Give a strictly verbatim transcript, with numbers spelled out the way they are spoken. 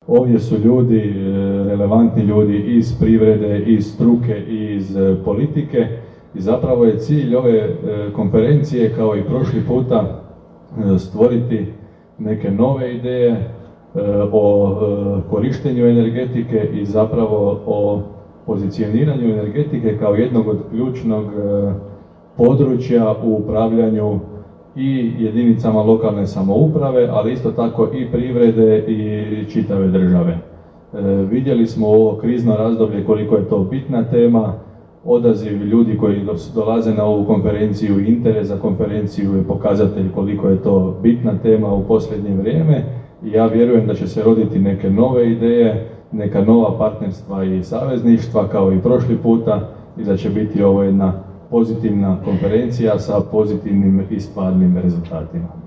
Ovdje su ljudi, relevantni ljudi iz privrede, iz struke i iz politike i zapravo je cilj ove konferencije, kao i prošli puta, stvoriti neke nove ideje o korištenju energetike i zapravo o pozicioniranju energetike kao jednog od ključnog područja u upravljanju i jedinicama lokalne samouprave, ali isto tako i privrede i čitave države. E, vidjeli smo u ovo krizno razdoblje koliko je to bitna tema, odaziv ljudi koji dolaze na ovu konferenciju, interes za konferenciju je pokazatelj koliko je to bitna tema u posljednje vrijeme i ja vjerujem da će se roditi neke nove ideje, neka nova partnerstva i savezništva kao i prošli puta i da će biti ovo jedna pozitivna konferencija sa pozitivnim i stvarnim rezultatima.